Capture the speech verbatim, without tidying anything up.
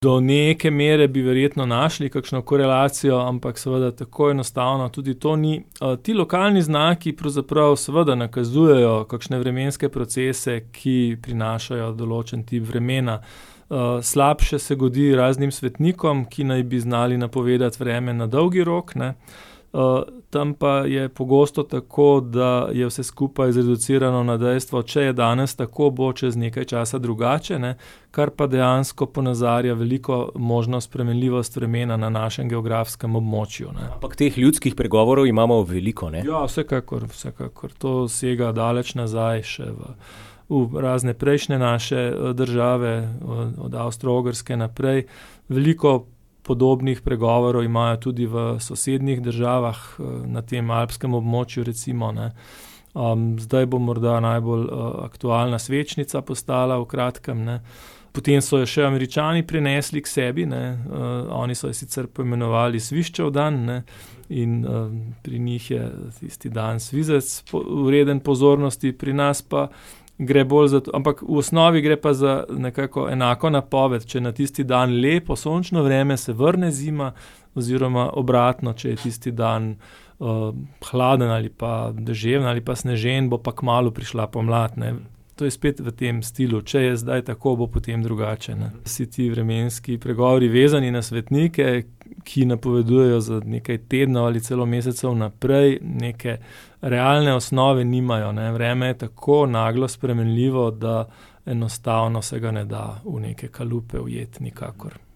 Do neke mere bi verjetno našli kakšno korelacijo, ampak seveda tako enostavno tudi to ni. Ti lokalni znaki pravzaprav seveda nakazujejo kakšne vremenske procese, ki prinašajo določen tip vremena. Slabše se godi raznim svetnikom, ki naj bi znali napovedati vreme na dolgi rok, ne. Tam pa je pogosto tako, da je vse skupaj zreducirano na dejstvo, če je danes tako, bo čez nekaj časa drugače, ne, kar pa dejansko ponazarja veliko možno spremenljivost vremena na našem geografskem območju, ne. Ampak teh ljudskih pregovorov imamo veliko, ne? Ja, vsekakor, vsekakor. To sega daleč nazaj še v, v razne prejšnje naše države, od Avstro-Ogrske naprej. Veliko podobnih pregovorov imajo tudi v sosednjih državah na tem alpskem območju, recimo, ne. Um, zdaj bo morda najbolj uh, aktualna svečnica postala v kratkem, ne. Potem so jo še Američani prinesli k sebi, ne. Uh, oni so jo sicer poimenovali Sviščev dan, ne. In uh, pri njih je tisti dan svizec vreden pozornosti, pri nas pa gre bolj za to, ampak v osnovi gre pa za nekako enako napoved, če na tisti dan lepo sončno vreme, se vrne zima, oziroma obratno, če je tisti dan uh, hladen ali pa deževen ali pa snežen, bo pa kmalu prišla pomlad, ne. To je spet v tem stilu, če je zdaj tako, bo potem drugače, ne. Vsi ti vremenski pregovori vezani na svetnike, ki napovedujejo za nekaj tednov ali celo mesecev naprej, neke realne osnove nimajo, ne. Vreme je tako naglo spremenljivo, da enostavno se ga ne da v neke kalupe ujeti nikakor.